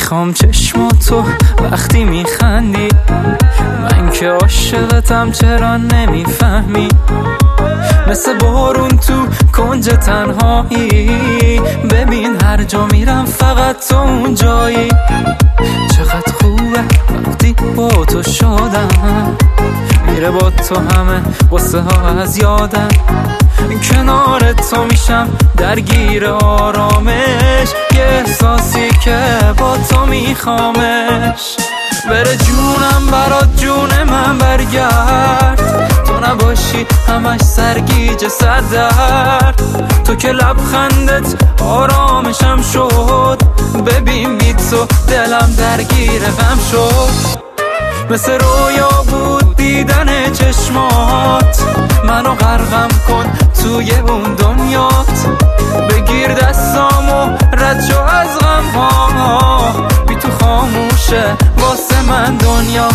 میخوام چشماتو وقتی میخندی، من که عاشقتم چرا نمیفهمی؟ مثل بارون تو کنج تنهایی، ببین هر جا میرم فقط تو اونجایی. چقدر خوبه وقتی با تو شادم، میره با تو همه قصه ها از یادم. کنار تو میشم درگیر آرامش، یه احساسی که با تو میخوامش. بره جونم برات جون من برگرد، تو نباشی همش سرگیجه سردرد. تو که لبخندت آرامشم شد، ببین بی تو دلم درگیر غم شد. مثل رویا بود دیدن چشمات، منو غرقم کن توی اون دنیات. بگیر دستامو رد شو از غم ها، بی تو خاموشه واسه من دنیا.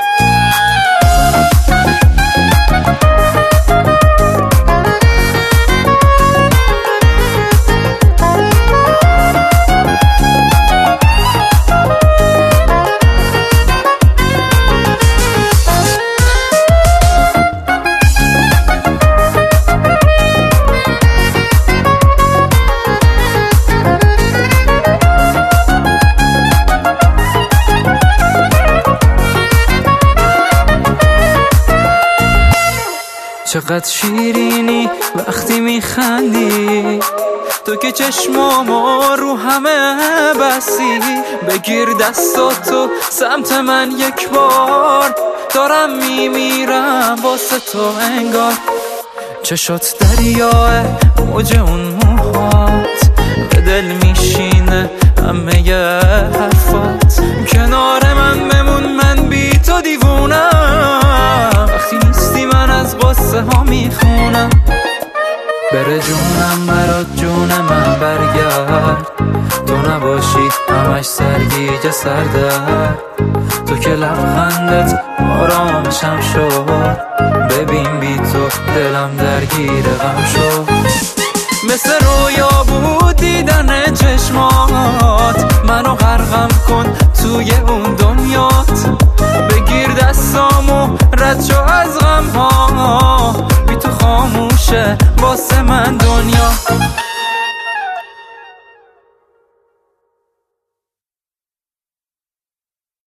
چقدر شیرینی وقتی میخندی، تو که چشمامو رو همه بستی. بگیر دستاتو سمت من یک بار، دارم میمیرم واسه تو انگار. چشات دریاه موج اون موهات، به دل میشینه همه ی حرفات. کنار من بمون من بی تو دیوونم، وقتی نیستی من از قصه ها میخونم. بره جونم برات جون من برگرد، تو نباشی همش سرگیجه سردرد. تو که لبخندت آرامشم شد، ببین بی تو دلم درگیر غم شد. مثل رویا بود دیدن چشمات، منو غرقم کن توی اون دنیات. بگیر دستامو رد شو از غم ها، بی تو خاموشه واسه من دنیا.